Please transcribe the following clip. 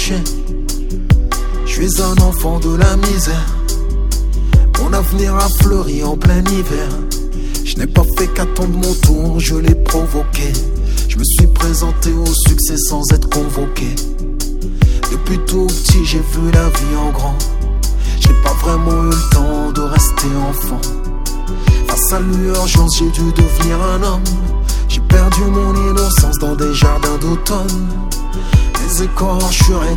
chien. Je suis un enfant de la misère. Mon avenir a fleuri en plein hiver. Je n'ai pas fait qu'attendre mon tour, je l'ai provoqué. Je me suis présenté au succès sans être convoqué. Depuis tout petit j'ai vu la vie en grand. J'ai pas vraiment eu le temps de rester enfant. Face à l'urgence j'ai dû devenir un homme. J'ai perdu mon innocence dans des jardins d'automne. Les écorchures